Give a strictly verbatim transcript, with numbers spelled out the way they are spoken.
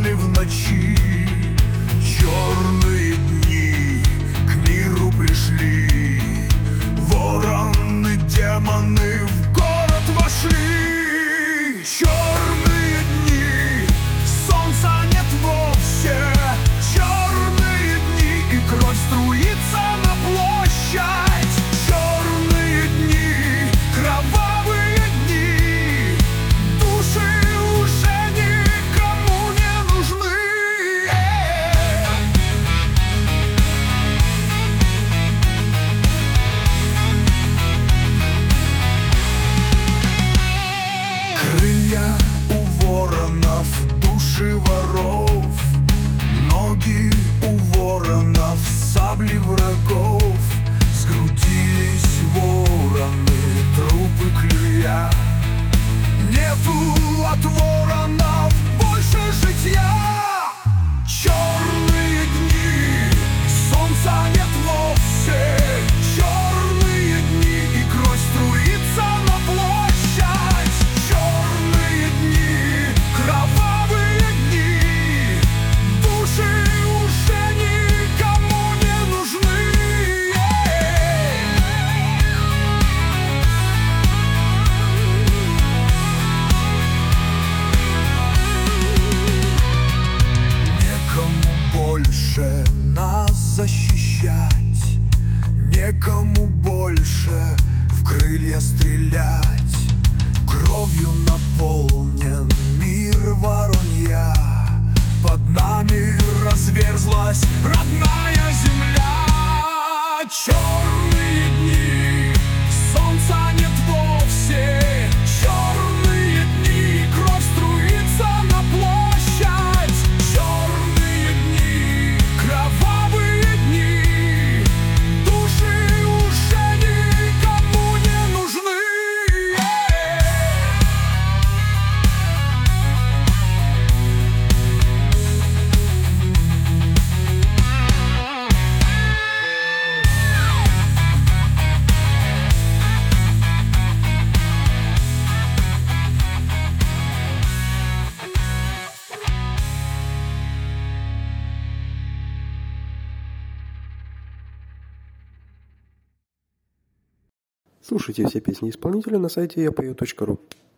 падали в ночи. Черные дни к миру пришли, вороны, демоны в город вошли. Черные дни, солнца нет вовсе. Черные дни, и кровь струится на площадь. Черные дни, кровавые дни, души уже никому не нужны. Крылья у воронов, души воров, ноги у воронов, сабли врагов. Сгрудились вороны, трупы клюя. Нету от воронов больше житья. Черные дни, солнца нет вовсе. Черные дни, и кровь струится на площадь. Черные дни, кровавые дни, души уже никому не нужны. Некому больше нас защищать, некому больше в крылья стрелять. Кровью наполнен мир воронья, под нами разверзлась родная земля. Черные дни, солнца нет вовсе. Черные дни, кровь струится на площадь. Черные дни, кровавые дни, души уже никому не нужны. Слушайте все песни исполнителя на сайте я пою точка ру.